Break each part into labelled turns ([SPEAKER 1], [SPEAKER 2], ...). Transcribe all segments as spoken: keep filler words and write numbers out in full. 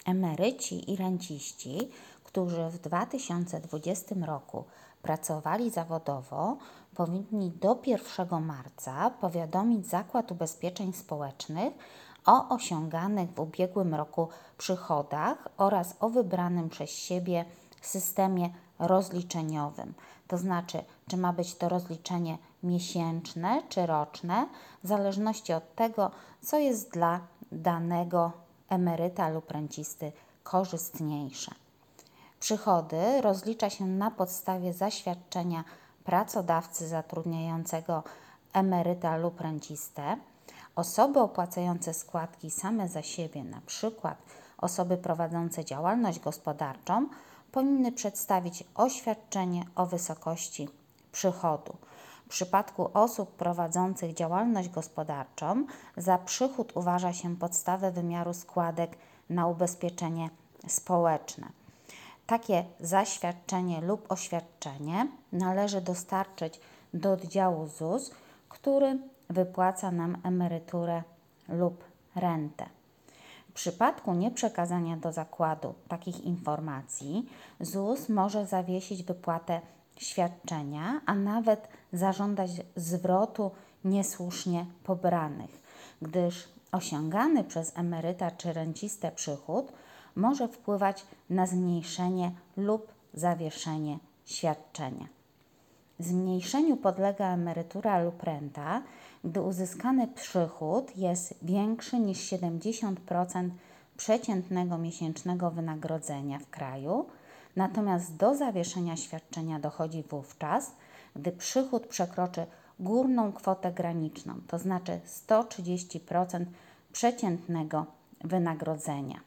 [SPEAKER 1] Emeryci i renciści, którzy w dwa tysiące dwudziestym roku pracowali zawodowo, powinni do pierwszego marca powiadomić Zakład Ubezpieczeń Społecznych o osiąganych w ubiegłym roku przychodach oraz o wybranym przez siebie systemie rozliczeniowym. To znaczy, czy ma być to rozliczenie miesięczne czy roczne, w zależności od tego, co jest dla danego emeryta lub rencisty korzystniejsze. Przychody rozlicza się na podstawie zaświadczenia pracodawcy zatrudniającego emeryta lub rencistę. Osoby opłacające składki same za siebie, na przykład osoby prowadzące działalność gospodarczą, powinny przedstawić oświadczenie o wysokości przychodu. W przypadku osób prowadzących działalność gospodarczą za przychód uważa się podstawę wymiaru składek na ubezpieczenie społeczne. Takie zaświadczenie lub oświadczenie należy dostarczyć do oddziału Z U S, który wypłaca nam emeryturę lub rentę. W przypadku nieprzekazania do zakładu takich informacji Z U S może zawiesić wypłatę świadczenia, a nawet zażądać zwrotu niesłusznie pobranych, gdyż osiągany przez emeryta czy rencistę przychód może wpływać na zmniejszenie lub zawieszenie świadczenia. Zmniejszeniu podlega emerytura lub renta, gdy uzyskany przychód jest większy niż siedemdziesiąt procent przeciętnego miesięcznego wynagrodzenia w kraju, natomiast do zawieszenia świadczenia dochodzi wówczas, gdy przychód przekroczy górną kwotę graniczną, to znaczy sto trzydzieści procent przeciętnego wynagrodzenia.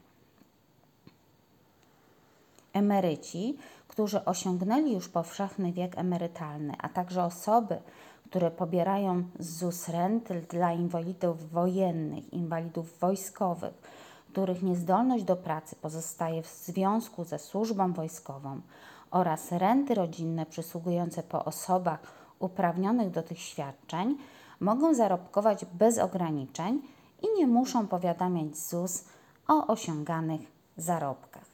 [SPEAKER 1] Emeryci, którzy osiągnęli już powszechny wiek emerytalny, a także osoby, które pobierają z Z U S renty dla inwalidów wojennych, inwalidów wojskowych, których niezdolność do pracy pozostaje w związku ze służbą wojskową, oraz renty rodzinne przysługujące po osobach uprawnionych do tych świadczeń, mogą zarobkować bez ograniczeń i nie muszą powiadamiać Z U S o osiąganych zarobkach.